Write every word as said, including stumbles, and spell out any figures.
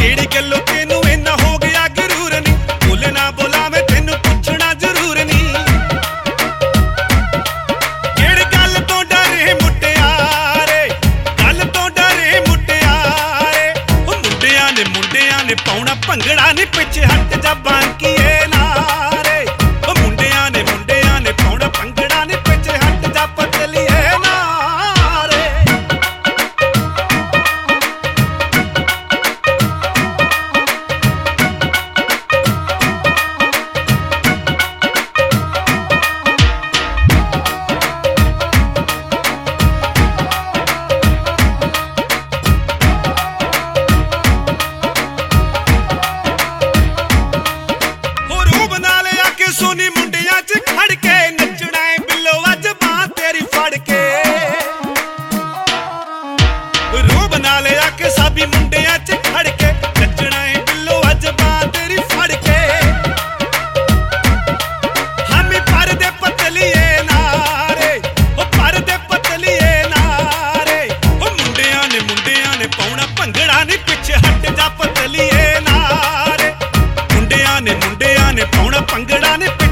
ਕਿਹੜੀ ਗੱਲੋਂ ਤੈਨੂੰ ਇੰਨਾ ਹੋ ਗਿਆ ਗਰੂਰ ਨੀ, ਬੋਲੇ ਨਾ ਬੋਲਾਵੇਂ ਤੈਨੂੰ ਪੁੱਛਣਾ ਜ਼ਰੂਰ ਨੀ। ਕਿਹੜੀ ਗੱਲ ਤੋਂ ਡਰੇ ਮੁਟਿਆਰੇ, ਗੱਲ ਤੋਂ ਡਰੇ ਮੁਟਿਆਰੇ। ਉਹ ਮੁੰਡਿਆਂ ਨੇ ਮੁੰਡਿਆਂ ਨੇ ਪਾਉਣਾ ਭੰਗੜਾ ਨੀ, ਪਿੱਛੇ ਹਟ ਜਾ ਬਾਂਕੀਏ ਨਾਰੇ। ਉਹ ਮੁੰਡਿਆਂ ਨੇ ਮੁੰਡਿਆਂ ਨੇ ਪਾਉਣਾ ਭੰਗੜਾ ਨੀ, ਪਿੱਛੇ ਹਟ ਜਾ ਪਤਲੀਏ ਨਾਰੇ। ਸੋਨੀ ਮੁੰਡਿਆਂ ਚ ਖੜ ਕੇ ਨੱਚਣਾ ਏ ਬਿੱਲੋ ਅੱਜ ਬਾਂਹ ਤੇਰੀ ਫੜ ਕੇ। ਰੂਹ ਬਣਾ ਲਿਆ ਕਿ ਸਾਬੀ ਮੁੰਡਿਆਂ ਚ ਖੜ ਕੇ ਨੱਚਣਾ ਏ ਬਿੱਲੋ ਅੱਜ ਬਾਂਹ ਤੇਰੀ ਫੜ ਕੇ। ਹਾਮੀ ਪਰ ਦੇ ਪਤਲੀਏ ਨਾਰੇ, ਉਹ ਪਰ ਦੇ ਪਤਲੀਏ ਨਾਰੇ। ਉਹ ਮੁੰਡਿਆਂ ਨੇ ਮੁੰਡਿਆਂ ਨੇ ਪਾਉਣਾ ਭੰਗੜਾ ਨੀ, ਪਿੱਛੇ ਹਟ ਜਾ ਪਤਲੀਏ ਨਾਰੇ। ਮੁੰਡਿਆਂ ਨੇ ਮੁੰਡਿਆਂ ਨੇ ਪਾਉਣਾ ਭੰਗੜਾ ਨੀ।